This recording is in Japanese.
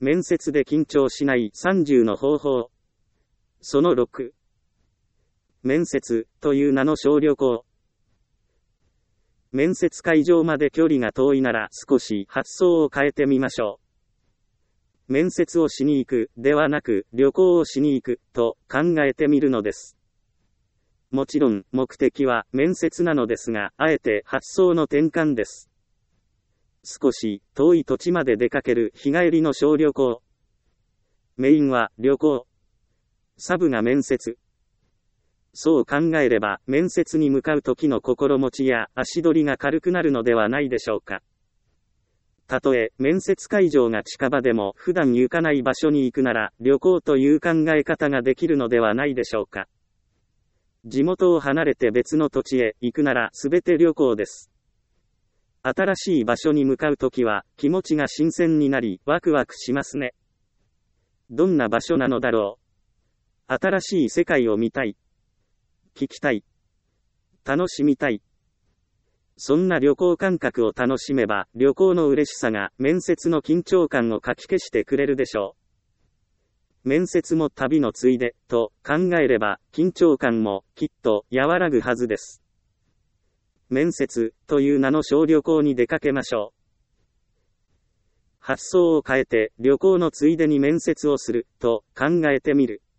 面接で緊張しない30の方法。その6。面接という名の小旅行。面接会場まで距離が遠いなら少し発想を変えてみましょう。面接をしに行くではなく旅行をしに行くと考えてみるのです。もちろん目的は面接なのですが、あえて発想の転換です。少し遠い土地まで出かける日帰りの小旅行。メインは旅行。サブが面接。そう考えれば面接に向かう時の心持ちや足取りが軽くなるのではないでしょうか。たとえ面接会場が近場でも普段行かない場所に行くなら旅行という考え方ができるのではないでしょうか。地元を離れて別の土地へ行くなら全て旅行です。新しい場所に向かうときは気持ちが新鮮になりワクワクしますね。どんな場所なのだろう。新しい世界を見たい。聞きたい。楽しみたい。そんな旅行感覚を楽しめば旅行の嬉しさが面接の緊張感をかき消してくれるでしょう。面接も旅のついでと考えれば緊張感もきっと和らぐはずです。面接という名の小旅行に出かけましょう。発想を変えて旅行のついでに面接をすると考えてみる。